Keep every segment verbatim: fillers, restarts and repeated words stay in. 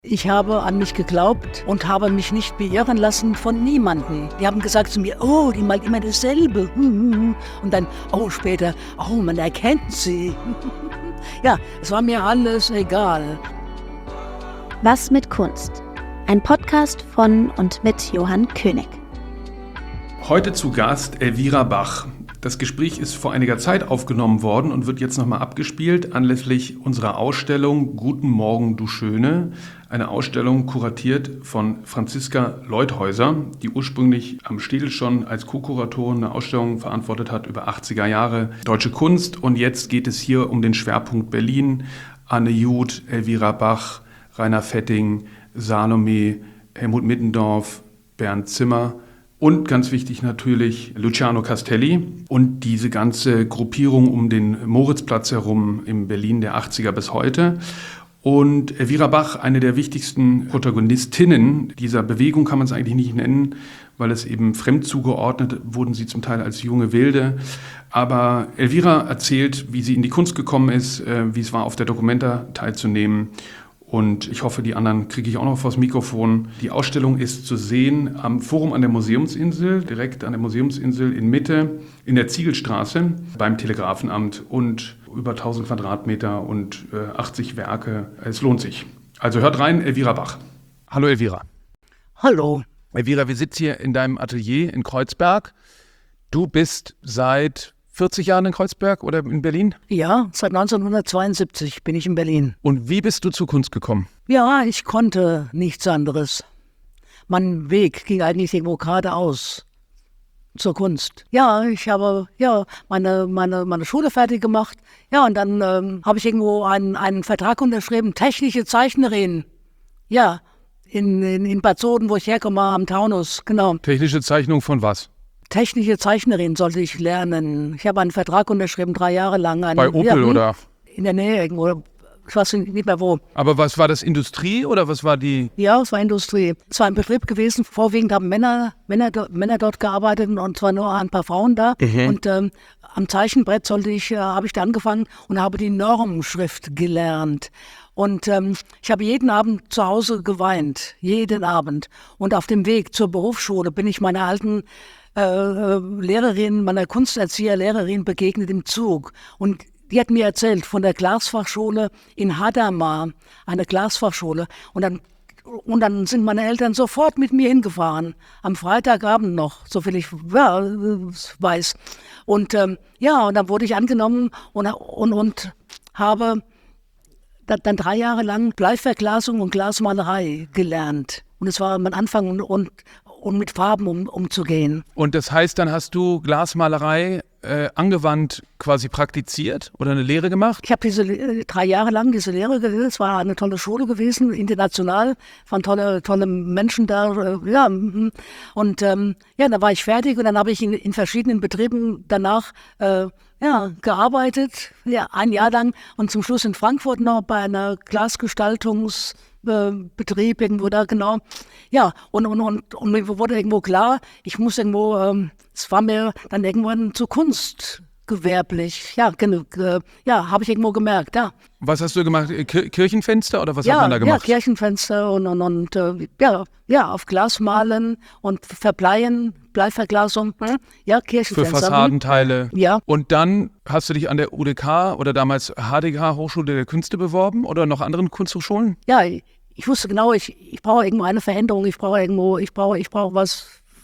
Ich habe an mich geglaubt und habe mich nicht beirren lassen von niemandem. Die haben gesagt zu mir, oh, die malt immer dasselbe. Und dann, oh, später, oh, man erkennt sie. Ja, es war mir alles egal. Was mit Kunst? Ein Podcast von und mit Johann König. Heute zu Gast Elvira Bach. Das Gespräch ist vor einiger Zeit aufgenommen worden und wird jetzt nochmal abgespielt anlässlich unserer Ausstellung Guten Morgen, du Schöne. Eine Ausstellung kuratiert von Franziska Leuthäuser, die ursprünglich am Städel schon als Co-Kuratorin eine Ausstellung verantwortet hat über achtziger Jahre deutsche Kunst. Und jetzt geht es hier um den Schwerpunkt Berlin. Anne Juth, Elvira Bach, Rainer Fetting, Salome, Helmut Middendorf, Bernd Zimmer. Und ganz wichtig natürlich Luciano Castelli und diese ganze Gruppierung um den Moritzplatz herum in Berlin der achtziger bis heute. Und Elvira Bach, eine der wichtigsten Protagonistinnen dieser Bewegung, kann man es eigentlich nicht nennen, weil es eben fremd zugeordnet wurden sie zum Teil als junge Wilde. Aber Elvira erzählt, wie sie in die Kunst gekommen ist, wie es war, auf der Documenta teilzunehmen. Und ich hoffe, die anderen kriege ich auch noch vors Mikrofon. Die Ausstellung ist zu sehen am Forum an der Museumsinsel, direkt an der Museumsinsel in Mitte, in der Ziegelstraße beim Telegrafenamt und über tausend Quadratmeter und äh, achtzig Werke. Es lohnt sich. Also hört rein, Elvira Bach. Hallo Elvira. Hallo. Elvira, wir sitzen hier in deinem Atelier in Kreuzberg. Du bist seit vierzig Jahren in Kreuzberg oder in Berlin? Ja, seit neunzehnhundertzweiundsiebzig bin ich in Berlin. Und wie bist du zur Kunst gekommen? Ja, ich konnte nichts anderes. Mein Weg ging eigentlich irgendwo geradeaus zur Kunst. Ja, ich habe ja meine, meine, meine Schule fertig gemacht. Ja, und dann ähm, habe ich irgendwo einen, einen Vertrag unterschrieben, technische Zeichnerin. Ja, in, in, in Bad Soden, wo ich herkomme, am Taunus, genau. Technische Zeichnung von was? Technische Zeichnerin sollte ich lernen. Ich habe einen Vertrag unterschrieben, drei Jahre lang. Einen, Bei Opel ja, oder? In der Nähe irgendwo. Ich weiß nicht mehr wo. Aber was war das, Industrie oder was war die? Ja, es war Industrie. Es war ein Betrieb gewesen. Vorwiegend haben Männer, Männer, Männer dort gearbeitet und zwar nur ein paar Frauen da. Mhm. Und ähm, am Zeichenbrett sollte ich, äh, habe ich da angefangen und habe die Normschrift gelernt. Und ähm, ich habe jeden Abend zu Hause geweint. Jeden Abend. Und auf dem Weg zur Berufsschule bin ich meiner alten Äh, Lehrerin, meiner Kunsterzieher-Lehrerin begegnet im Zug. Und die hat mir erzählt von der Glasfachschule in Hadamar, eine Glasfachschule. Und dann, und dann sind meine Eltern sofort mit mir hingefahren. Am Freitagabend noch, soviel ich ja, weiß. Und ähm, ja, und dann wurde ich angenommen und, und, und habe dann drei Jahre lang Bleiverglasung und Glasmalerei gelernt. Und es war mein Anfang und, und und mit Farben um, umzugehen. Und das heißt, dann hast du Glasmalerei äh, angewandt quasi praktiziert oder eine Lehre gemacht? Ich habe diese äh, drei Jahre lang diese Lehre gewesen. Es war eine tolle Schule gewesen, international, waren tolle, tolle Menschen da. Äh, ja, und ähm, ja, da war ich fertig und dann habe ich in, in verschiedenen Betrieben danach äh, ja, gearbeitet, ja, ein Jahr lang und zum Schluss in Frankfurt noch bei einer Glasgestaltungs- Betrieb irgendwo da, genau. Ja, und, und, und, und mir wurde irgendwo klar, ich muss irgendwo, ähm, es war mir dann irgendwann zu kunstgewerblich. Ja, äh, ja, habe ich irgendwo gemerkt, ja. Was hast du gemacht? Kir- Kirchenfenster oder was ja, hat man da gemacht? Ja, Kirchenfenster und, und, und äh, ja, ja, auf Glas malen und verbleien, Bleiverglasung, hm? Ja, Kirchenfenster. Für Fassadenteile. Ja. Und dann hast du dich an der U D K oder damals H D K, Hochschule der Künste, beworben oder noch anderen Kunsthochschulen? Ja, ich, ich wusste genau, ich, ich brauche irgendwo eine Veränderung, ich brauche irgendwo, ich brauche, ich brauche was,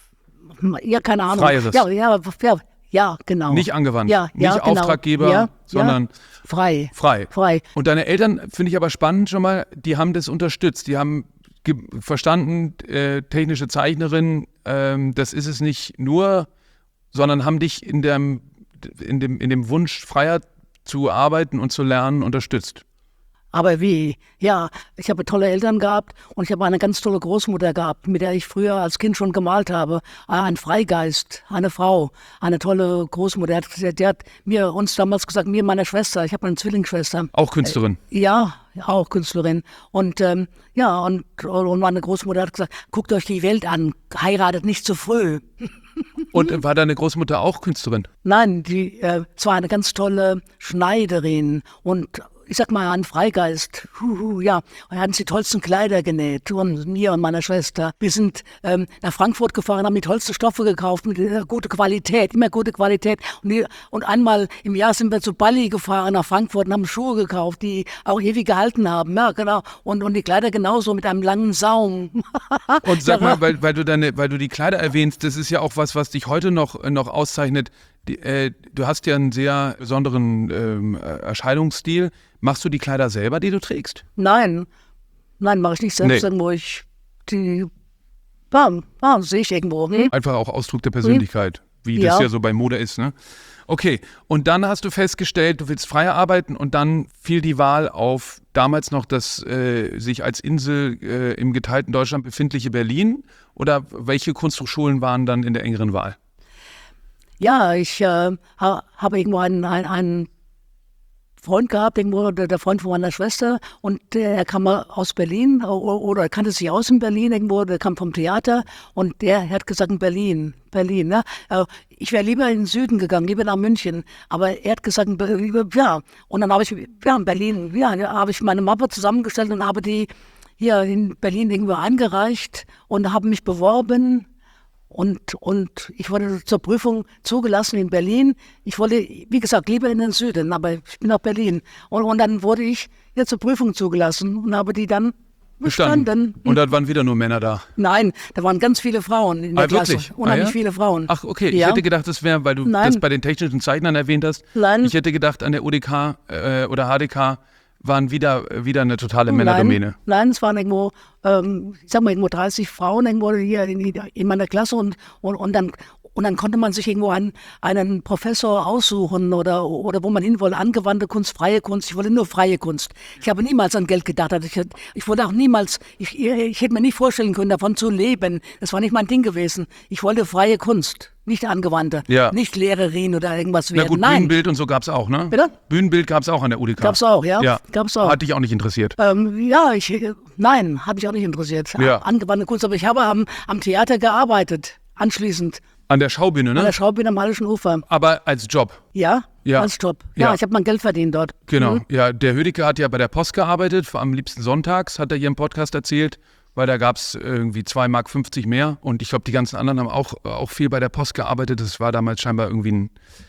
ja, keine Ahnung. Freieres. Ja, ja, ja, ja, genau. Nicht angewandt, ja, nicht ja, genau. Auftraggeber, ja, sondern ja. Frei. Frei. Frei. Und deine Eltern, finde ich aber spannend schon mal, die haben das unterstützt, die haben ge- verstanden, äh, technische Zeichnerin, ähm, das ist es nicht nur, sondern haben dich in dem, in dem, in dem Wunsch, freier zu arbeiten und zu lernen, unterstützt. Aber wie? Ja, ich habe tolle Eltern gehabt und ich habe eine ganz tolle Großmutter gehabt, mit der ich früher als Kind schon gemalt habe. Ein Freigeist, eine Frau, eine tolle Großmutter. Die hat, die hat mir uns damals gesagt, mir und meiner Schwester, ich habe eine Zwillingsschwester. Auch Künstlerin? Äh, ja, auch Künstlerin. Und ähm, ja, und, und meine Großmutter hat gesagt, guckt euch die Welt an, heiratet nicht zu früh. Und war deine Großmutter auch Künstlerin? Nein, die äh, es war eine ganz tolle Schneiderin und ich sag mal, ein Freigeist. Huhu, ja, und hatten die tollsten Kleider genäht, und mir und meiner Schwester. Wir sind ähm, nach Frankfurt gefahren, haben die tollsten Stoffe gekauft, mit äh, guter Qualität, immer gute Qualität. Und, die, und einmal im Jahr sind wir zu Bali gefahren nach Frankfurt und haben Schuhe gekauft, die auch ewig gehalten haben. Ja, genau. Und, und die Kleider genauso mit einem langen Saum. Und sag mal, weil, weil, du deine, weil du die Kleider erwähnst, das ist ja auch was, was dich heute noch, noch auszeichnet. Die, äh, du hast ja einen sehr besonderen ähm, Erscheinungsstil. Machst du die Kleider selber, die du trägst? Nein, nein, mache ich nicht selbst, Nee. irgendwo ich die, ja, ja, sehe ich irgendwo. Hm? Einfach auch Ausdruck der Persönlichkeit, wie das Ja. ja so bei Mode ist, ne? Okay, und dann hast du festgestellt, du willst freier arbeiten und dann fiel die Wahl auf damals noch das äh, sich als Insel äh, im geteilten Deutschland befindliche Berlin, oder welche Kunsthochschulen waren dann in der engeren Wahl? Ja, ich äh, ha, habe irgendwo einen, einen, einen Freund gehabt, irgendwo, der, der Freund von meiner Schwester, und der, er kam mal aus Berlin oder, oder er kannte sich aus in Berlin irgendwo, der kam vom Theater, und der hat gesagt, in Berlin, Berlin, ne? Äh, ich wäre lieber in den Süden gegangen, lieber nach München, aber er hat gesagt, ja, und dann habe ich, ja, in Berlin, ja, da habe ich meine Mappe zusammengestellt und habe die hier in Berlin irgendwo eingereicht und habe mich beworben. Und, und ich wurde zur Prüfung zugelassen in Berlin. Ich wollte, wie gesagt, lieber in den Süden, aber ich bin nach Berlin. Und, und dann wurde ich ja zur Prüfung zugelassen und habe die dann bestanden. Und dann waren wieder nur Männer da. Nein, da waren ganz viele Frauen in der Ah, Klasse. wirklich? Unheimlich Ah, ja? viele Frauen. Ach, okay. Ich Ja. hätte gedacht, das wäre, weil du Nein. das bei den technischen Zeichnern erwähnt hast. Nein. Ich hätte gedacht, an der U D K äh, oder H D K waren wieder, wieder eine totale Männerdomäne. Nein, nein, es waren irgendwo, ähm, ich sag mal, irgendwo dreißig Frauen irgendwo hier in, in meiner Klasse, und, und, und dann und dann konnte man sich irgendwo einen, einen Professor aussuchen oder, oder wo man hin wollte, angewandte Kunst, freie Kunst. Ich wollte nur freie Kunst. Ich habe niemals an Geld gedacht. Ich, ich wollte auch niemals, ich, ich hätte mir nicht vorstellen können, davon zu leben. Das war nicht mein Ding gewesen. Ich wollte freie Kunst, nicht angewandte, Ja. nicht Lehrerin oder irgendwas Na werden. gut, Nein, Bühnenbild und so gab es auch, ne? Bitte? Bühnenbild gab es auch an der U D K. Gab's auch, ja? Ja, Gab's auch. Hat dich auch nicht interessiert. Ähm, ja, ich, äh, nein, hat mich auch nicht interessiert. Ja. Angewandte Kunst, aber ich habe am, am Theater gearbeitet, anschließend, An der Schaubühne, an ne? der Schaubühne am Hallischen Ufer. Aber als Job. Ja, Ja. als Job. Ja, Ja. ich habe mein Geld verdient dort. Genau. Mhm. Ja, der Hödecke hat ja bei der Post gearbeitet, vor am liebsten sonntags, hat er hier im Podcast erzählt, weil da gab es irgendwie zwei Mark fünfzig mehr. Und ich glaube, die ganzen anderen haben auch, auch viel bei der Post gearbeitet. Das war damals scheinbar irgendwie ein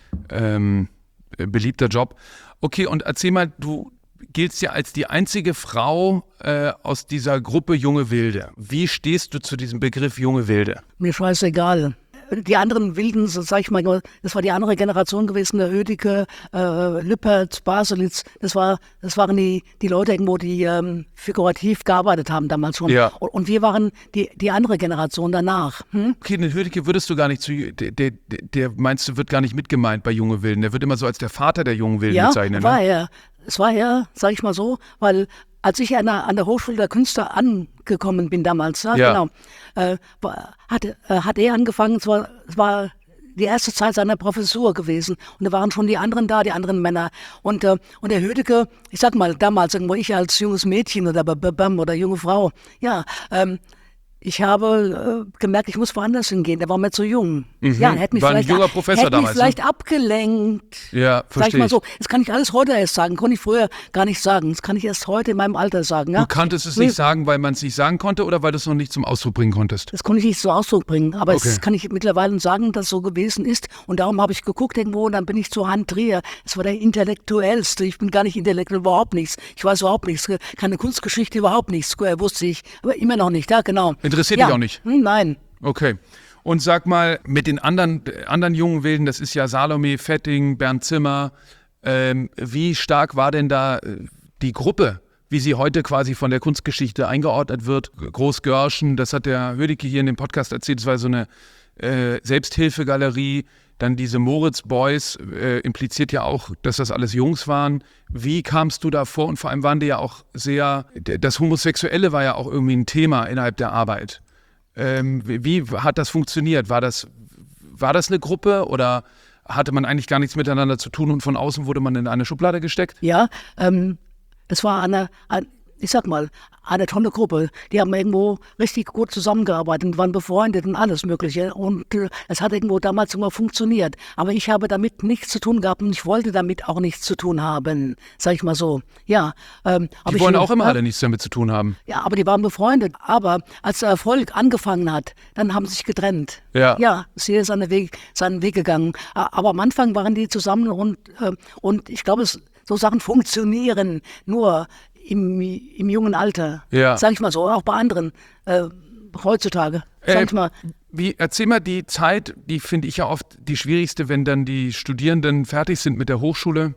ähm, beliebter Job. Okay, und erzähl mal, du giltst ja als die einzige Frau äh, aus dieser Gruppe Junge Wilde. Wie stehst du zu diesem Begriff Junge Wilde? Mir scheißegal. Die anderen Wilden, so sag ich mal, das war die andere Generation gewesen, der Hödecke, äh, Lüpertz, Baselitz, das war, das waren die, die Leute irgendwo, die ähm, figurativ gearbeitet haben damals schon. Ja. Und, und wir waren die, die andere Generation danach. Hm? Okay, den Hödecke würdest du gar nicht zu, der, der, der meinst du, wird gar nicht mitgemeint bei Junge Wilden. Der wird immer so als der Vater der Jungen Wilden Ja, bezeichnet. war Ne? er. Es war er, sag ich mal so, weil als ich an der, an der Hochschule der Künste angekommen bin damals, ja, Ja. genau, äh, war- hat, äh, hat er angefangen, es war, es war die erste Zeit seiner Professur gewesen, und da waren schon die anderen da, die anderen Männer, und, äh, und der Hödecke, ich sag mal, damals irgendwo ich als junges Mädchen oder Babam oder junge Frau, ja, ähm, ich habe äh, gemerkt, ich muss woanders hingehen. Der war mir zu jung. Ja, er hätte mich War ein vielleicht, junger Professor hätte damals, mich vielleicht abgelenkt. Ja, Sag ich verstehe mal ich. so, das kann ich alles heute erst sagen, konnte ich früher gar nicht sagen. Das kann ich erst heute in meinem Alter sagen. Ja? Du kanntest es nicht sagen, weil man es nicht sagen konnte oder weil du es noch nicht zum Ausdruck bringen konntest? Das konnte ich nicht zum Ausdruck bringen, aber Okay. das kann ich mittlerweile sagen, dass es so gewesen ist. Und darum habe ich geguckt irgendwo und dann bin ich zu Han Trier. Es war der Intellektuellste. Ich bin gar nicht intellektuell, überhaupt nichts. Ich weiß überhaupt nichts. Keine Kunstgeschichte, überhaupt nichts. Äh, wusste ich. Aber immer noch nicht, ja, genau. Interessiert ja. dich auch nicht? Hm, nein. Okay. Und sag mal, mit den anderen, anderen jungen Wilden, das ist ja Salome Fetting, Bernd Zimmer, ähm, wie stark war denn da äh, die Gruppe, wie sie heute quasi von der Kunstgeschichte eingeordnet wird? Groß-Görschen, das hat der Hödecke hier in dem Podcast erzählt, das war so eine äh, Selbsthilfegalerie. Dann diese Moritz Boys äh, impliziert ja auch, dass das alles Jungs waren. Wie kamst du da vor? Und vor allem waren die ja auch sehr, das Homosexuelle war ja auch irgendwie ein Thema innerhalb der Arbeit. Ähm, wie, wie hat das funktioniert? War das, war das eine Gruppe oder hatte man eigentlich gar nichts miteinander zu tun und von außen wurde man in eine Schublade gesteckt? Ja, ähm, das war eine, ein, ich sag mal, eine tolle Gruppe. Die haben irgendwo richtig gut zusammengearbeitet, waren befreundet und alles Mögliche. Und äh, es hat irgendwo damals immer funktioniert. Aber ich habe damit nichts zu tun gehabt und ich wollte damit auch nichts zu tun haben, sag ich mal so. Ja, ähm, die ich, wollen auch immer äh, alle nichts damit zu tun haben. Ja, aber die waren befreundet. Aber als der Erfolg angefangen hat, dann haben sie sich getrennt. Ja. Ja, ist jeder seinen Weg, seinen Weg gegangen. Aber am Anfang waren die zusammen und, äh, und ich glaube, es, so Sachen funktionieren nur im, im jungen Alter. Ja. Sag ich mal so, auch bei anderen äh, heutzutage. Sag Äh, ich mal. Wie, erzähl mal die Zeit, die finde ich ja oft die schwierigste, wenn dann die Studierenden fertig sind mit der Hochschule,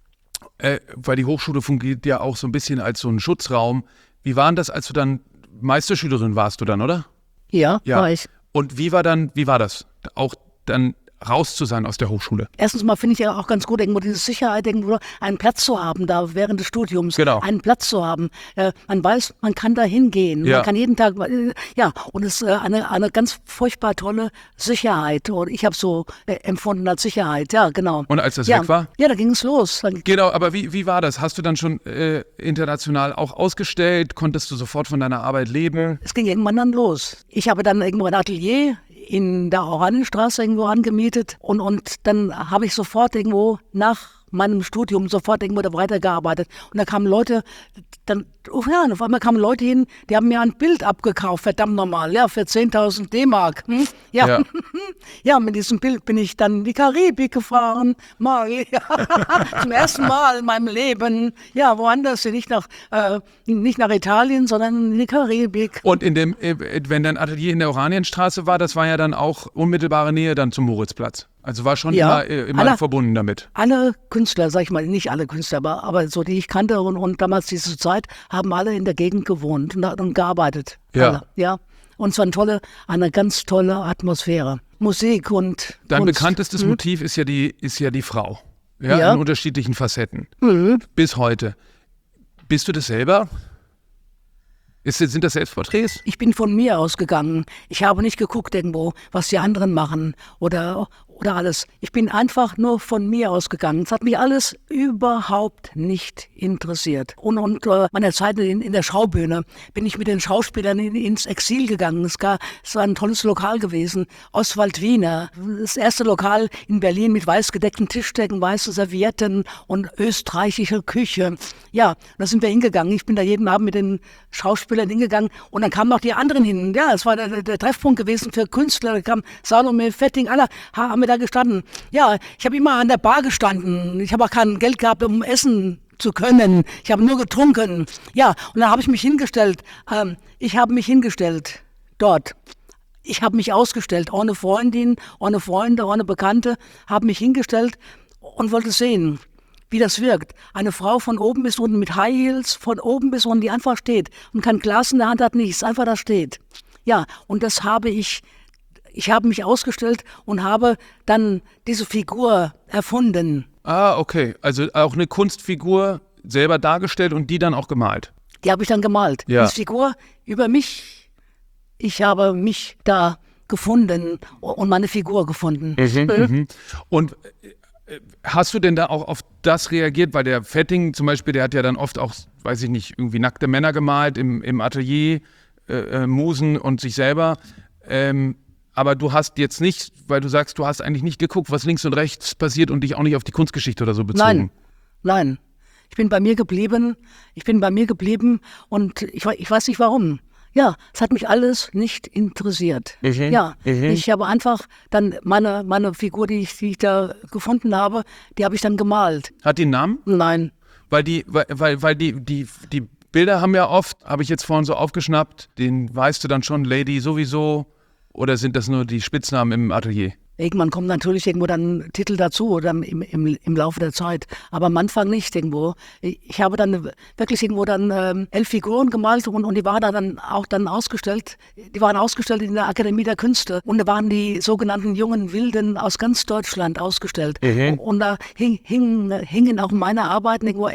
äh, weil die Hochschule fungiert ja auch so ein bisschen als so ein Schutzraum. Wie war denn das, als du dann Meisterschülerin warst du dann, oder? Ja, Ja. war ich. Und wie war dann, wie war das? Auch dann raus zu sein aus der Hochschule? Erstens mal finde ich ja auch ganz gut, irgendwo diese Sicherheit, irgendwo einen Platz zu haben, da während des Studiums. Genau. Einen Platz zu haben. Äh, man weiß, man kann da hingehen. Ja. Man kann jeden Tag, äh, ja, und es ist äh, eine, eine ganz furchtbar tolle Sicherheit. Und ich habe so äh, empfunden als Sicherheit, ja, genau. Und als das ja. weg war? Ja, da ging es los. Dann, Genau, aber wie, wie war das? Hast du dann schon äh, international auch ausgestellt? Konntest du sofort von deiner Arbeit leben? es ging irgendwann dann los. Ich habe dann irgendwo ein Atelier in der Oranienstraße irgendwo angemietet und, und dann habe ich sofort irgendwo nach meinem Studium sofort irgendwo da weitergearbeitet. Und da kamen Leute, dann, oh ja, auf einmal kamen Leute hin, die haben mir ein Bild abgekauft, verdammt nochmal, ja, für zehntausend D-Mark. Hm? Ja. Ja. Ja, mit diesem Bild bin ich dann in die Karibik gefahren, mal, ja. Zum ersten Mal in meinem Leben, ja, woanders, nicht nach, äh, nicht nach Italien, sondern in die Karibik. Und in dem, äh, wenn dein Atelier in der Oranienstraße war, das war ja dann auch unmittelbare Nähe dann zum Moritzplatz. Also war schon Ja. immer, äh, immer Alle- verbunden damit. Alle Künstler, sag ich mal, nicht alle Künstler, aber, aber so die ich kannte und, und damals diese Zeit, haben alle in der Gegend gewohnt und, und gearbeitet. Ja. Alle, ja. Und es war eine tolle, eine ganz tolle Atmosphäre. Musik und Dein Kunst. bekanntestes Motiv ist ja die, ist ja die Frau. Ja, Ja. in unterschiedlichen Facetten. Mhm. Bis heute. Bist du das selber? Ist, sind das Selbstporträts? Ich bin von mir ausgegangen. Ich habe nicht geguckt irgendwo, was die anderen machen oder, oder alles. Ich bin einfach nur von mir ausgegangen. Es hat mich alles überhaupt nicht interessiert. Und, und äh, meiner Zeit in, in der Schaubühne bin ich mit den Schauspielern in, ins Exil gegangen. Es, gar, es war ein tolles Lokal gewesen. Oswald Wiener, das erste Lokal in Berlin mit weiß gedeckten Tischdecken, weiße Servietten und österreichische Küche. Ja, da sind wir hingegangen. Ich bin da jeden Abend mit den Schauspielern hingegangen und dann kamen auch die anderen hin. Ja, es war der, der Treffpunkt gewesen für Künstler. Da kam Salome, Fetting, alle haben wir da gestanden. Ja, ich habe immer an der Bar gestanden. Ich habe auch kein Geld gehabt, um essen zu können. Ich habe nur getrunken. Ja, und dann habe ich mich hingestellt. Ähm, ich habe mich hingestellt dort. Ich habe mich ausgestellt, ohne Freundin, ohne Freunde, ohne Bekannte, habe mich hingestellt und wollte sehen, wie das wirkt. Eine Frau von oben bis unten mit High Heels, von oben bis unten, die einfach steht und kein Glas in der Hand hat, nichts, einfach da steht. Ja, und das habe ich, ich habe mich ausgestellt und habe dann diese Figur erfunden. Ah, okay. Also auch eine Kunstfigur selber dargestellt und die dann auch gemalt. Die habe ich dann gemalt. Ja. Diese Figur über mich, ich habe mich da gefunden und meine Figur gefunden. Mhm. Und äh, hast du denn da auch auf das reagiert? Weil der Fetting zum Beispiel, der hat ja dann oft auch, weiß ich nicht, irgendwie nackte Männer gemalt im, im Atelier, äh, äh, Musen und sich selber. Ähm, aber du hast jetzt nicht, weil du sagst, du hast eigentlich nicht geguckt, was links und rechts passiert und dich auch nicht auf die Kunstgeschichte oder so bezogen. Nein, nein. Ich bin bei mir geblieben. Ich bin bei mir geblieben und ich, ich weiß nicht warum. Ja, es hat mich alles nicht interessiert. Mhm. Ja, Mhm. ich habe einfach dann meine, meine Figur, die ich, die ich da gefunden habe, die habe ich dann gemalt. Hat die einen Namen? Nein, Weil die, weil, weil, weil die, die, die Bilder haben ja oft, habe ich jetzt vorhin so aufgeschnappt, den weißt du dann schon, Lady sowieso, oder sind das nur die Spitznamen im Atelier? irgendwann kommt natürlich irgendwo dann Titel dazu oder im, im, im Laufe der Zeit. Aber am Anfang nicht irgendwo. Ich habe dann wirklich irgendwo dann ähm, elf Figuren gemalt und, und die waren dann auch dann ausgestellt. Die waren ausgestellt in der Akademie der Künste. Und da waren die sogenannten jungen Wilden aus ganz Deutschland ausgestellt. Mhm. Und, und da hing, hing, hingen auch meine Arbeiten irgendwo elf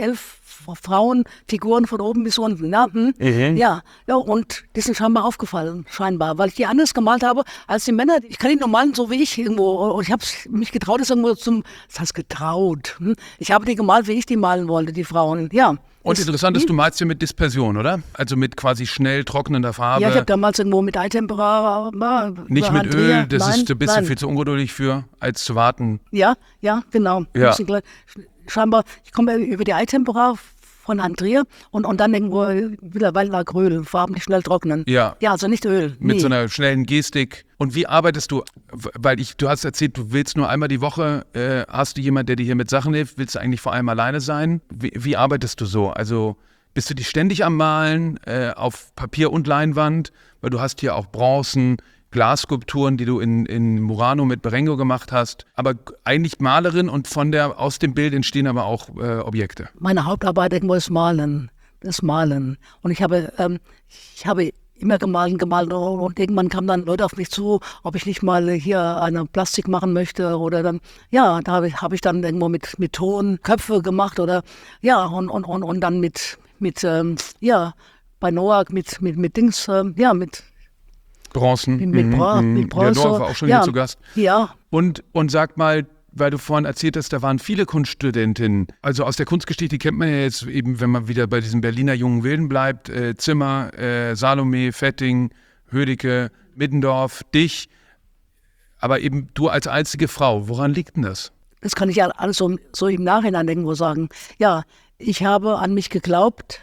Frauenfiguren von oben bis unten. Ja, hm? Mhm. ja, ja, und die sind scheinbar aufgefallen, scheinbar, weil ich die anders gemalt habe als die Männer. Ich kann die nur malen, so wie ich irgendwo. Und ich habe mich getraut, das irgendwo zum, das heißt getraut. Hm? Ich habe die gemalt, wie ich die malen wollte, die Frauen. Ja. Und Das- interessant ist, hm? du malst ja mit Dispersion, oder? Also mit quasi schnell trocknender Farbe. Ja, ich habe damals irgendwo mit Eitempera. Nicht mit Öl, das nein, ist ein bisschen nein. viel zu ungeduldig für, als zu warten. Ja, ja, genau. Ja. Bisschen gleich- Scheinbar, ich komme über die Eitempera von Andrea und, und dann irgendwo wieder Waldlagröl, Farben, die schnell trocknen. Ja. Ja, also nicht Öl. Mit nee. so einer schnellen Gestik. Und wie arbeitest du? Weil ich, du hast erzählt, du willst nur einmal die Woche, äh, hast du jemanden, der dir hier mit Sachen hilft? Willst du eigentlich vor allem alleine sein? Wie, wie arbeitest du so? Also bist du dich ständig am Malen, äh, auf Papier und Leinwand? Weil du hast hier auch Bronzen, Glasskulpturen, die du in, in Murano mit Berengo gemacht hast. Aber eigentlich Malerin und von der, aus dem Bild entstehen aber auch äh, Objekte. Meine Hauptarbeit irgendwo ist Malen. Das Malen. Und ich habe, ähm, ich habe immer gemalt, gemalt und, und irgendwann kamen dann Leute auf mich zu, ob ich nicht mal hier eine Plastik machen möchte oder dann, ja, da habe ich, habe ich dann irgendwo mit, mit Ton Köpfe gemacht oder, ja, und, und, und, und dann mit, mit, ähm, ja, bei Noack mit, mit, mit Dings, ähm, ja, mit, Bronzen. mit, mit, Mhm, Bra mhm. mit Bronze. Ja, Noah war auch schon ja, hier zu Gast. Ja, Und, und sag mal, weil du vorhin erzählt hast, da waren viele Kunststudentinnen. Also aus der Kunstgeschichte kennt man ja jetzt eben, wenn man wieder bei diesen Berliner jungen Wilden bleibt, äh, Zimmer, äh, Salome, Fetting, Hödecke, Middendorf, dich. Aber eben du als einzige Frau, woran liegt denn das? das kann ich ja alles so, so im Nachhinein irgendwo sagen. Ja, ich habe an mich geglaubt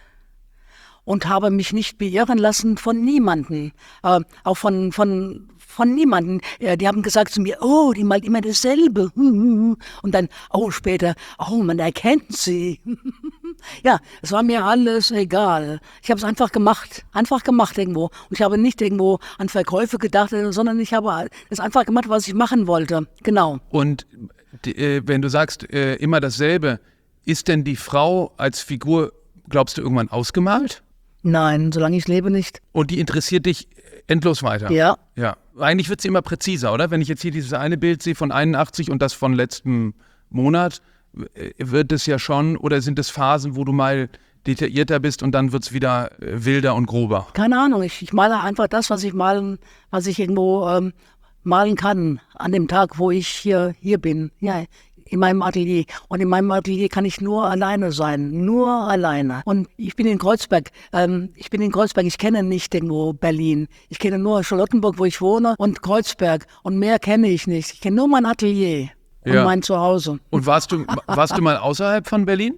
und habe mich nicht beirren lassen von niemandem, äh, auch von, von, von niemandem. Äh, die haben gesagt zu mir, oh, die malt immer dasselbe. Und dann, oh, später, oh, man erkennt sie. Ja, es war mir alles egal. Ich habe es einfach gemacht, einfach gemacht irgendwo. Und ich habe nicht irgendwo an Verkäufe gedacht, sondern ich habe es einfach gemacht, was ich machen wollte. Genau. Und die, äh, wenn du sagst, äh, immer dasselbe, ist denn die Frau als Figur, glaubst du, irgendwann ausgemalt? Nein, solange ich lebe nicht. Und die interessiert dich endlos weiter? Ja. Ja. Eigentlich wird sie immer präziser, oder? Wenn ich jetzt hier dieses eine Bild sehe von einundachtzig und das von letztem Monat, äh, wird es ja schon, oder sind es Phasen, wo du mal detaillierter bist und dann wird es wieder äh, wilder und grober? Keine Ahnung, ich, ich male einfach das, was ich malen, was ich irgendwo ähm, malen kann an dem Tag, wo ich hier, hier bin. Ja, in meinem Atelier. Und in meinem Atelier kann ich nur alleine sein. Nur alleine. Und ich bin in Kreuzberg. Ähm, ich bin in Kreuzberg. Ich kenne nicht irgendwo Berlin. Ich kenne nur Charlottenburg, wo ich wohne, und Kreuzberg. Und mehr kenne ich nicht. Ich kenne nur mein Atelier und Ja. mein Zuhause. Und warst du, warst du mal außerhalb von Berlin?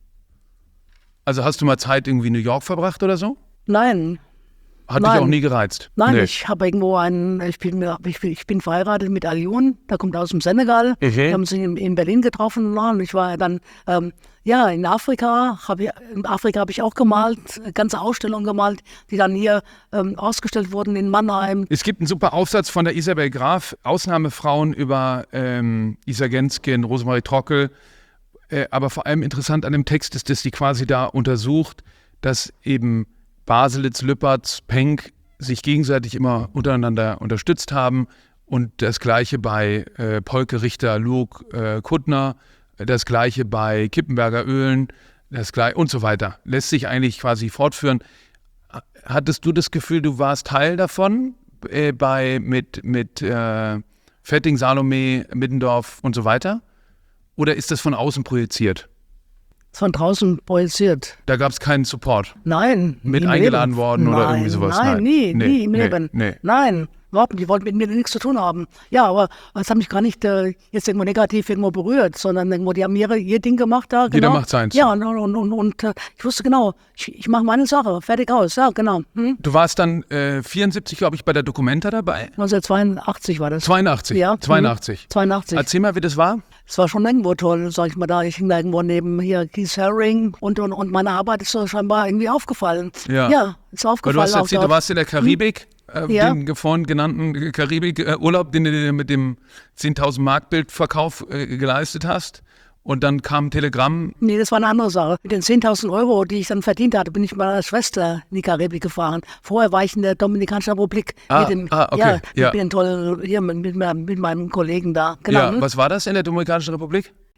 Also hast du mal Zeit irgendwie in New York verbracht oder so? Nein, Hat dich Nein. auch nie gereizt? Nein, Nee. ich habe irgendwo einen, ich bin, ich, bin, ich bin verheiratet mit Alioun, der kommt aus dem Senegal. Mhm. Wir haben uns in, in Berlin getroffen und ich war dann, ähm, ja, in Afrika, hab ich, in Afrika habe ich auch gemalt, eine ganze Ausstellung gemalt, die dann hier ähm, ausgestellt wurden in Mannheim. Es gibt einen super Aufsatz von der Isabel Graf, Ausnahmefrauen über ähm, Isa Genskin, Rosemarie Trockel. Äh, aber vor allem interessant an dem Text ist, dass sie quasi da untersucht, dass eben Baselitz, Lüpertz, Penck sich gegenseitig immer untereinander unterstützt haben. Und das Gleiche bei äh, Polke, Richter, Lueg, äh, Kuttner, das Gleiche bei Kippenberger Öhlen, das Gleiche und so weiter. Lässt sich eigentlich quasi fortführen. Hattest du das Gefühl, du warst Teil davon äh, bei mit, mit äh, Fetting, Salome, Middendorf und so weiter? Oder ist das von außen projiziert? Von draußen projiziert. Da gab es keinen Support. Nein. Mit nie im eingeladen Leben. worden nein, oder irgendwie sowas? Nein, Nein. nie, Nee, nie im nee, Leben. nee. Nein, überhaupt nicht. Die wollten mit mir nichts zu tun haben. Ja, aber das hat mich gar nicht äh, jetzt irgendwo negativ irgendwo berührt, sondern irgendwo, die haben ihre, ihr Ding gemacht da. Genau. Jeder macht seins. Ja, und, und, und, und äh, ich wusste genau, ich, ich mache meine Sache, fertig aus. Ja, genau. Hm? Du warst dann äh, vierundsiebzig, glaube ich, bei der Documenta dabei? neunzehnhundertzweiundachtzig war das. zweiundachtzig? Ja. zweiundachtzig. Hm, zweiundachtzig. Erzähl mal, wie das war. Es war schon irgendwo toll, sag ich mal da. Ich hing da irgendwo neben hier Keith Haring und, und, und meine Arbeit ist so scheinbar irgendwie aufgefallen. Ja. Ja, ist Weil aufgefallen. du hast erzählt, auch du warst in der Karibik, äh, Ja. den vorhin genannten Karibik-Urlaub, den du dir mit dem zehntausend Mark Bildverkauf äh, geleistet hast. Und dann kam ein Telegramm. Nee, das war eine andere Sache. Mit den zehntausend Euro, die ich dann verdient hatte, bin ich mit meiner Schwester in die Karibik gefahren. Vorher war ich in der Dominikanischen Republik. Ah, mit dem, ah, okay, ja, ja. mit, den tollen, hier, mit, mit, meinem- mit meinem Kollegen da. Genau. Ja, hm? was war das in der Dominikanischen Republik?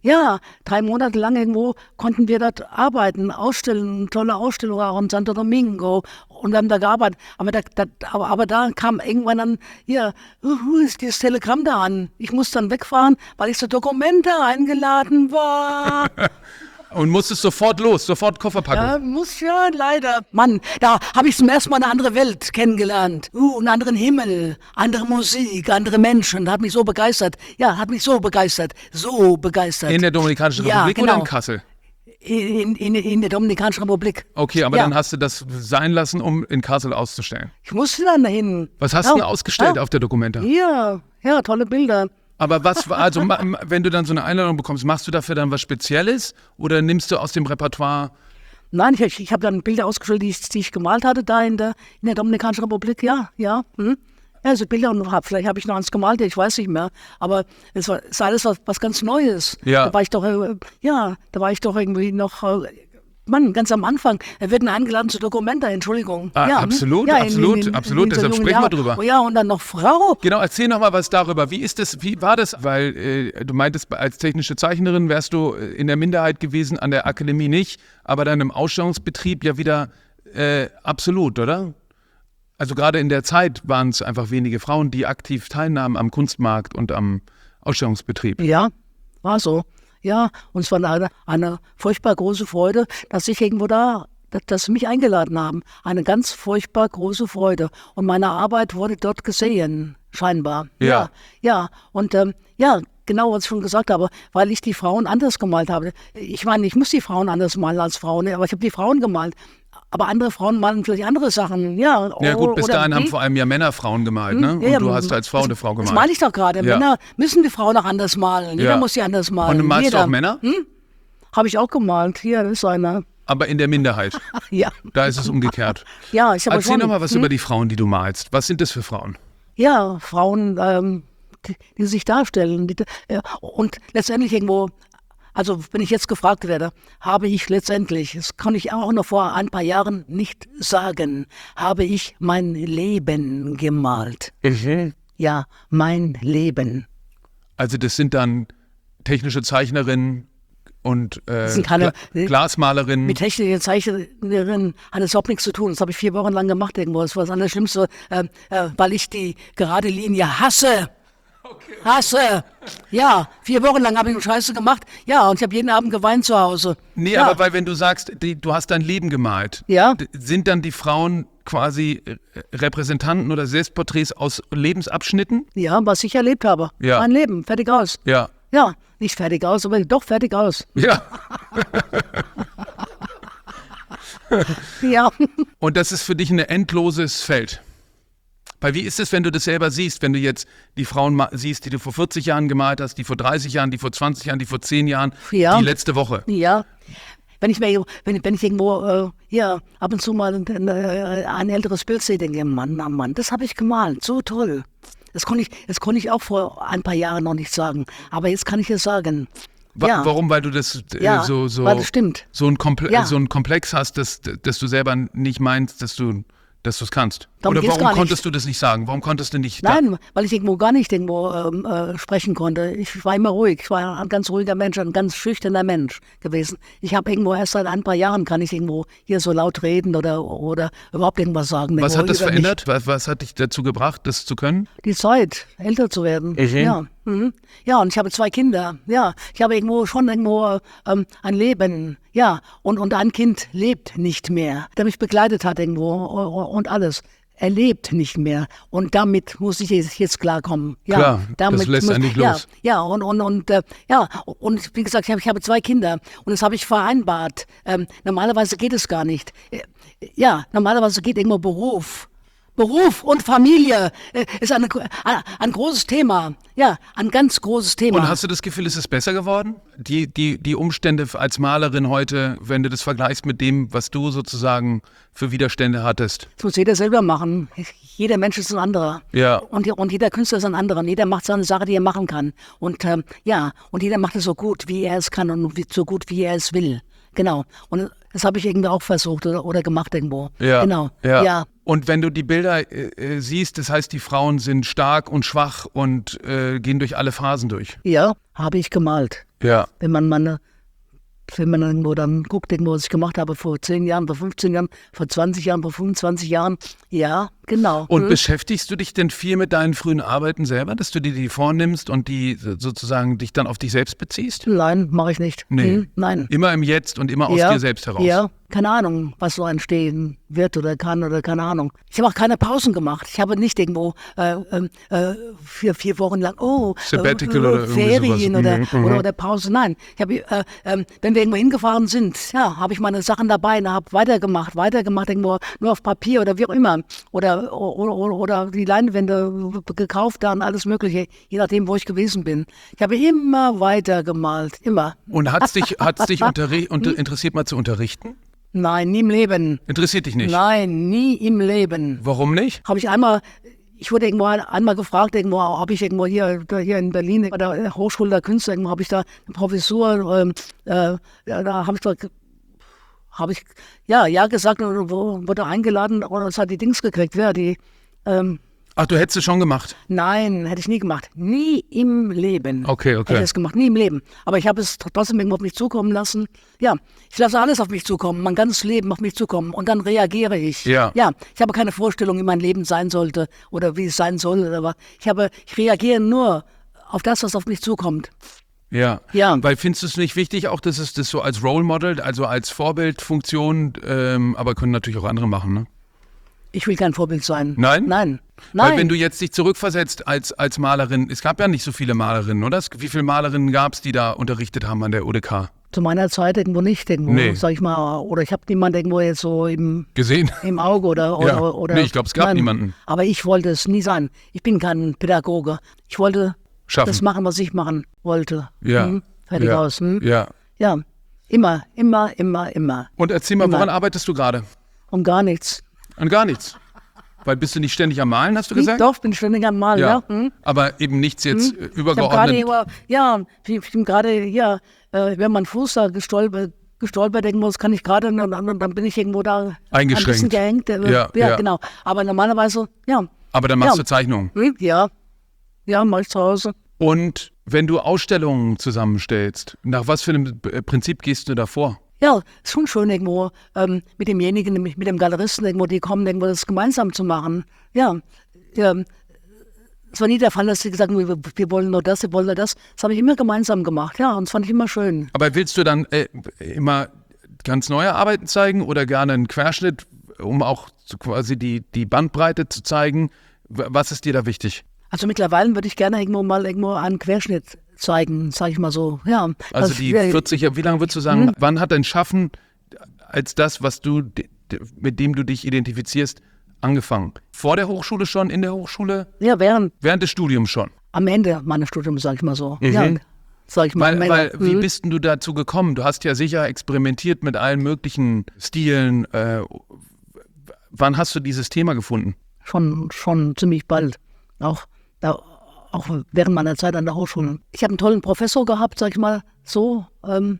Ja, drei Monate lang irgendwo konnten wir dort arbeiten, ausstellen, tolle Ausstellungen auch in Santo Domingo und wir haben da gearbeitet. Aber da, da, aber, aber da kam irgendwann dann, ja, uh, ist dieses Telegramm da an. Ich musste dann wegfahren, weil ich zur Dokumente eingeladen war. Und musstest sofort los, sofort Koffer packen. Ja, muss ja, leider. Mann, da habe ich zum ersten Mal eine andere Welt kennengelernt. Uh, einen anderen Himmel, andere Musik, andere Menschen. Das hat mich so begeistert. Ja, hat mich so begeistert. So begeistert. In der Dominikanischen Ja, Republik genau. oder in Kassel? In, in, in der Dominikanischen Republik. Okay, aber Ja. dann hast du das sein lassen, um in Kassel auszustellen. Ich musste dann dahin. Was hast ja, du denn ausgestellt ja. auf der Dokumenta? Ja, ja, tolle Bilder. Aber was, war- also ma- ma- wenn du dann so eine Einladung bekommst, machst du dafür dann was Spezielles oder nimmst du aus dem Repertoire? Nein, ich, ich habe dann Bilder ausgestellt, die ich, die ich gemalt hatte da in der, in der Dominikanischen Republik. Ja, ja. Hm. Ja, so Bilder und hab, vielleicht habe ich noch eins gemalt, ich weiß nicht mehr. Aber es war, es ist alles was, was ganz Neues. Ja. Da war ich doch, äh, ja, da war ich doch irgendwie noch, äh, Mann, ganz am Anfang. Wir werden eingeladen zu Dokumenta, Entschuldigung. Ah, ja, hm? absolut, ja, in- absolut, in- in- absolut, in so deshalb jungen sprechen wir Jahren. drüber. Oh ja, und dann noch Frau. Genau, erzähl noch mal was darüber. Wie ist das, wie war das? Weil äh, du meintest, als technische Zeichnerin wärst du in der Minderheit gewesen, an der Akademie nicht, aber dann im Ausstellungsbetrieb ja wieder äh, absolut, oder? Also gerade in der Zeit waren es einfach wenige Frauen, die aktiv teilnahmen am Kunstmarkt und am Ausstellungsbetrieb. Ja, war so. Ja, und es war eine, eine furchtbar große Freude, dass ich irgendwo da, dass, dass sie mich eingeladen haben. Eine ganz furchtbar große Freude. Und meine Arbeit wurde dort gesehen, scheinbar. Ja. Ja, ja. Und ähm, ja, genau, was ich schon gesagt habe, weil ich die Frauen anders gemalt habe. Ich meine, ich muss die Frauen anders malen als Frauen, aber ich habe die Frauen gemalt. Aber andere Frauen malen vielleicht andere Sachen. Ja, Ja gut, bis oder dahin haben die- vor allem ja Männer Frauen gemalt, ne? Und Ja, ja, du hast als Frau das, eine Frau Das gemalt. meine ich doch gerade. Ja. Männer müssen die Frauen auch anders malen. Jeder Ja. muss sie anders malen. Und du malst Jeder. auch Männer? Habe ich auch gemalt. Hier ist einer. Aber in der Minderheit. Ja, Da ist es umgekehrt. ja, ich habe Erzähl schon. noch mal was hm? über die Frauen, die du malst. Was sind das für Frauen? Ja, Frauen, ähm, die, die sich darstellen. Die, äh, und letztendlich irgendwo, also wenn ich jetzt gefragt werde, habe ich letztendlich, das kann ich auch noch vor ein paar Jahren nicht sagen, habe ich mein Leben gemalt. Ja, mein Leben. Also das sind dann technische Zeichnerinnen und äh, sind keine- Gla Glasmalerinnen. Mit technischer Zeichnerin hat es überhaupt nichts zu tun. Das habe ich vier Wochen lang gemacht irgendwo. Das war das Allerschlimmste, äh, äh, weil ich die gerade Linie hasse. Hasse. Ja, vier Wochen lang habe ich nur Scheiße gemacht. Ja, und ich habe jeden Abend geweint zu Hause. Nee, ja. aber weil wenn du sagst, die, du hast dein Leben gemalt, Ja. d- sind dann die Frauen quasi äh, Repräsentanten oder Selbstporträts aus Lebensabschnitten? Ja, was ich erlebt habe. Ja. Mein Leben, fertig aus. Ja. Ja, nicht fertig aus, aber doch fertig aus. Ja. Ja. Und das ist für dich ein endloses Feld. Weil wie ist es, wenn du das selber siehst, wenn du jetzt die Frauen ma- siehst, die du vor vierzig Jahren gemalt hast, die vor dreißig Jahren, die vor zwanzig Jahren, die vor zehn Jahren, Ja. die letzte Woche? Ja. Wenn ich, mir, wenn, wenn ich irgendwo äh, ja, ab und zu mal ein, ein, ein älteres Bild sehe, denke ich, Mann, Mann, Mann, das habe ich gemalt, so toll. Das konnte ich, das konnte ich auch vor ein paar Jahren noch nicht sagen. Aber jetzt kann ich es sagen. Wa Ja. Warum? Weil du das äh, Ja, so, so, weil das stimmt. so, ein Komple Ja. so ein Komplex hast, dass, dass du selber nicht meinst, dass du dass du es kannst. Darum Oder geht's warum gar nicht. konntest du das nicht sagen? Warum konntest du nicht... Nein, weil ich irgendwo gar nicht irgendwo ähm, äh, sprechen konnte. Ich war immer ruhig. Ich war ein ganz ruhiger Mensch, ein ganz schüchterner Mensch gewesen. Ich habe irgendwo erst seit ein paar Jahren kann ich irgendwo hier so laut reden oder, oder überhaupt irgendwas sagen. Was Irgendwo hat das über mich. verändert? Was, was hat dich dazu gebracht, das zu können? Die Zeit, älter zu werden. Ja. Mhm. Ja, und ich habe zwei Kinder. Ja, ich habe irgendwo schon irgendwo ähm, ein Leben. Ja, und, und ein Kind lebt nicht mehr, der mich begleitet hat irgendwo und alles. Er lebt nicht mehr. Und damit muss ich jetzt, jetzt klarkommen. Ja, Klar, das damit lässt muss, einen nicht ja, los. Ja, und, und, und, äh, ja, und wie gesagt, ich habe, ich habe zwei Kinder und das habe ich vereinbart. Ähm, normalerweise geht es gar nicht. Äh, ja, normalerweise geht irgendwo Beruf. Beruf und Familie äh, ist eine, ein, ein großes Thema. Ja, ein ganz großes Thema. Und hast du das Gefühl, ist es besser geworden? Die, die, die Umstände als Malerin heute, wenn du das vergleichst mit dem, was du sozusagen für Widerstände hattest? Das muss jeder selber machen. Jeder Mensch ist ein anderer. Ja. Und, und jeder Künstler ist ein anderer. Und jeder macht seine Sache, die er machen kann. Und ähm, ja, und jeder macht es so gut, wie er es kann und wie, so gut, wie er es will. Genau. Und das habe ich irgendwie auch versucht oder, oder gemacht irgendwo. Ja. Genau. Ja. Ja. Und wenn du die Bilder äh, siehst, das heißt, die Frauen sind stark und schwach und äh, gehen durch alle Phasen durch. Ja, habe ich gemalt. Ja. Wenn man meine, wenn man irgendwo dann guckt, irgendwo, was ich gemacht habe vor zehn Jahren, vor fünfzehn Jahren, vor zwanzig Jahren, vor fünfundzwanzig Jahren. Ja, genau. Und hm. beschäftigst du dich denn viel mit deinen frühen Arbeiten selber, dass du dir die vornimmst und die sozusagen dich dann auf dich selbst beziehst? Nein, mache ich nicht. Nee. Hm, nein. Immer im Jetzt und immer aus ja, dir selbst heraus? Ja, keine Ahnung, was so entstehen wird oder kann oder keine Ahnung. Ich habe auch keine Pausen gemacht. Ich habe nicht irgendwo äh, äh, vier, vier Wochen lang, oh, Sabbatical äh, oder irgendwie Ferien sowas. oder, Mhm. oder, oder Pause. Nein, ich habe, äh, äh, wenn wir irgendwo hingefahren sind, ja, habe ich meine Sachen dabei und habe weitergemacht, weitergemacht, irgendwo nur auf Papier oder wie auch immer. Oder, oder, oder, oder die Leinwände gekauft da und alles Mögliche, je nachdem, wo ich gewesen bin. Ich habe immer weitergemalt, immer. Und hat es dich, hat's dich unterri- unter, interessiert, mal zu unterrichten? Nein, nie im Leben. Interessiert dich nicht? Nein, nie im Leben. Warum nicht? Habe ich einmal, ich wurde irgendwo einmal gefragt, irgendwo habe ich irgendwo hier, hier in Berlin bei der Hochschule der Künste, irgendwo habe ich da eine Professur, ähm, äh, ja, da habe ich da, habe ich, ja, ja gesagt und wurde eingeladen und das hat die Dings gekriegt, wer die, ähm, Ach, du hättest es schon gemacht? Nein, hätte ich nie gemacht. Nie im Leben. Okay, okay. Hätte ich es gemacht, nie im Leben. Aber ich habe es trotzdem irgendwo auf mich zukommen lassen. Ja, ich lasse alles auf mich zukommen, mein ganzes Leben auf mich zukommen und dann reagiere ich. Ja. Ja, ich habe keine Vorstellung, wie mein Leben sein sollte oder wie es sein soll. Aber ich habe, ich reagiere nur auf das, was auf mich zukommt. Ja. Ja. Weil findest du es nicht wichtig, auch dass es das so als Role Model, also als Vorbildfunktion, ähm, aber können natürlich auch andere machen, ne? Ich will kein Vorbild sein. Nein? Nein. Nein. Weil wenn du jetzt dich zurückversetzt als, als Malerin, es gab ja nicht so viele Malerinnen, oder? Wie viele Malerinnen gab es, die da unterrichtet haben an der O D K? Zu meiner Zeit irgendwo nicht, irgendwo, Nee. sag ich mal. Oder ich habe niemanden irgendwo jetzt so im, Gesehen? im Auge oder, oder, Ja. oder Nee, ich glaub, es gab nein. niemanden. Aber ich wollte es nie sein. Ich bin kein Pädagoge. Ich wollte Schaffen. das machen, was ich machen wollte. Ja. Hm? Fertig Ja. aus. Hm? Ja. Ja. Immer, immer, immer, immer. Und erzähl mal, Immer. woran arbeitest du gerade? Um gar nichts. An gar nichts. Weil bist du nicht ständig am Malen, hast du gesagt? Doch, bin ständig am Malen, ja. Hm? Aber eben nichts jetzt Ich äh, habe gerade, übergeordnet. über- ja, ich ich bin gerade, ja, äh, wenn mein Fuß da gestolpert, gestolpert irgendwo, das kann ich gerade, und, und, und dann bin ich irgendwo da Eingeschränkt. ein bisschen gehängt. Äh, Ja, ja, ja. genau. Aber normalerweise, ja. Aber dann machst Ja. du Zeichnungen. Hm? Ja. Ja, mach ich zu Hause. Und wenn du Ausstellungen zusammenstellst, nach was für einem äh, Prinzip gehst du da vor? Ja, ist schon schön irgendwo ähm, mit demjenigen, mit, mit dem Galeristen irgendwo, die kommen, irgendwo das gemeinsam zu machen. Ja, ja. Es war nie der Fall, dass sie gesagt haben, wir, wir wollen nur das, wir wollen nur das. Das habe ich immer gemeinsam gemacht, ja, und das fand ich immer schön. Aber willst du dann äh, immer ganz neue Arbeiten zeigen oder gerne einen Querschnitt, um auch so quasi die, die Bandbreite zu zeigen? W- Was ist dir da wichtig? Also mittlerweile würde ich gerne irgendwo mal irgendwo einen Querschnitt zeigen, sage ich mal so. Ja, Also das- die ja, vierzig, wie lange würdest du sagen, wann hat dein Schaffen als das, was du, mit dem du dich identifizierst, angefangen? Vor der Hochschule schon, in der Hochschule, Ja, während, während des Studiums schon? am Ende meines Studiums, sage ich mal so. Mhm. Ja, sag ich mal. am Weil, Ende. weil wie Mhm. bist denn du dazu gekommen? Du hast ja sicher experimentiert mit allen möglichen Stilen. Äh, wann hast du dieses Thema gefunden? Schon, schon ziemlich bald. Auch, da, auch während meiner Zeit an der Hochschule. Ich habe einen tollen Professor gehabt, sag ich mal so. Ähm,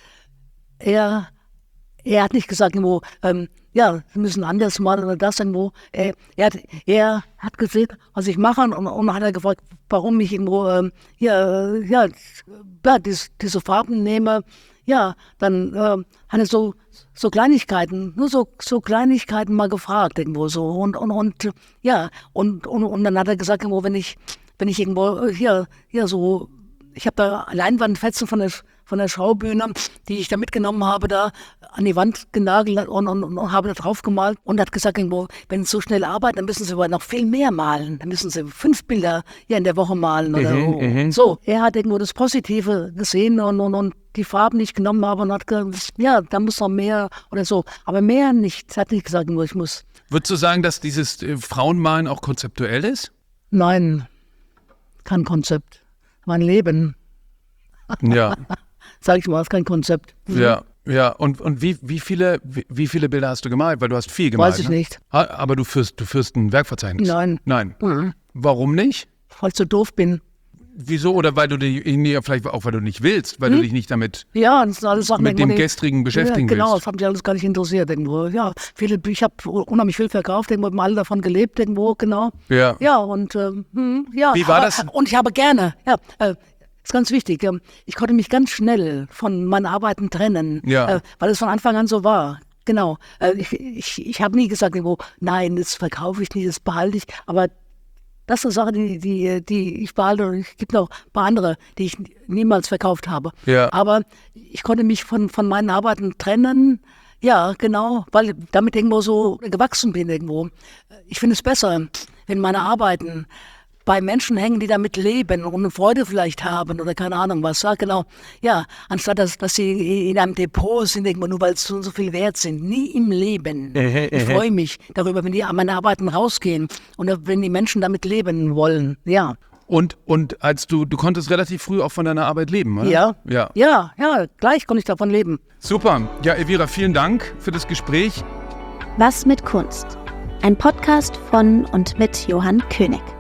er, er hat nicht gesagt, irgendwo, ähm, ja, wir müssen anders malen oder das irgendwo. Er, er, hat, er hat gesehen, was ich mache und, und hat er gefragt, warum ich irgendwo ähm, ja, ja, ja, diese, diese Farben nehme. Ja, dann äh, hat er so, so Kleinigkeiten, nur so, so Kleinigkeiten mal gefragt irgendwo so. Und, und, und ja, und, und, und dann hat er gesagt, irgendwo, wenn ich, wenn ich irgendwo äh, hier, hier so, ich habe da Leinwandfetzen von der, von der Schaubühne, die ich da mitgenommen habe, da an die Wand genagelt und, und, und habe da drauf gemalt und hat gesagt, irgendwo, wenn Sie so schnell arbeiten, dann müssen Sie aber noch viel mehr malen. Dann müssen Sie fünf Bilder hier in der Woche malen oder Mhm, so. So, er hat irgendwo das Positive gesehen und, und, und die Farben nicht genommen habe und hat gesagt, ja, da muss noch mehr oder so. Aber mehr nicht. Er hat nicht gesagt, nur ich muss. Würdest du sagen, dass dieses äh, Frauenmalen auch konzeptuell ist? Nein, kein Konzept. Mein Leben, Ja, sag ich mal, ist kein Konzept. ja, ja. Und, und wie, wie, viele, wie, wie viele Bilder hast du gemalt? Weil du hast viel gemalt. Weiß ich ne? nicht. Ah, aber du führst, du führst ein Werkverzeichnis? Nein. Nein. Mhm. Warum nicht? Weil ich so doof bin. Wieso? Oder weil du dich, nee, vielleicht auch weil du nicht willst, weil du dich nicht damit Ja, das sind alles Sachen, mit irgendwo, dem die- Gestrigen beschäftigen ja, genau, willst. das hat mich alles gar nicht interessiert irgendwo. Ja, viele, ich habe unheimlich viel verkauft, irgendwo, habe alle davon gelebt irgendwo, genau. Ja. Ja, und ähm, hm, ja. Wie war aber, das? Und ich habe gerne, ja, äh, ist ganz wichtig. Ähm, Ich konnte mich ganz schnell von meinen Arbeiten trennen, Ja. äh, weil es von Anfang an so war. Genau. Äh, Ich, ich, ich habe nie gesagt, irgendwo, nein, das verkaufe ich nicht, das behalte ich. Aber das ist eine Sache, die, die, die ich behalte. Und es gibt noch ein paar andere, die ich niemals verkauft habe. Ja. Aber ich konnte mich von, von meinen Arbeiten trennen. Ja, genau, weil damit irgendwo so gewachsen bin irgendwo. Ich finde es besser, wenn meine Arbeiten bei Menschen hängen, die damit leben und eine Freude vielleicht haben oder keine Ahnung was. Ja, genau. Ja, anstatt dass, dass sie in einem Depot sind, irgendwo nur weil sie so, so viel wert sind. Nie im Leben. Ich freue mich darüber, wenn die meine Arbeiten rausgehen und wenn die Menschen damit leben wollen. Ja. Und, und als du, du konntest relativ früh auch von deiner Arbeit leben, oder? Ja. Ja. Ja, ja, gleich konnte ich davon leben. Super. Ja, Elvira, vielen Dank für das Gespräch. Was mit Kunst? Ein Podcast von und mit Johann König.